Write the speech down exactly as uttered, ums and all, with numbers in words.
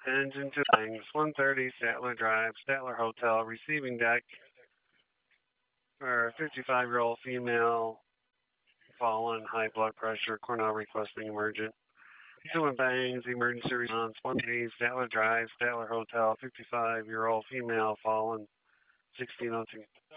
Engine two Bangs, one thirty Statler Drive, Statler Hotel, receiving deck for a fifty-five-year-old female, fallen, high blood pressure, Cornell requesting emergent. Two and Bangs, emergency response, one thirty Statler Drive, Statler Hotel, fifty-five-year-old female, fallen, sixteen oh two.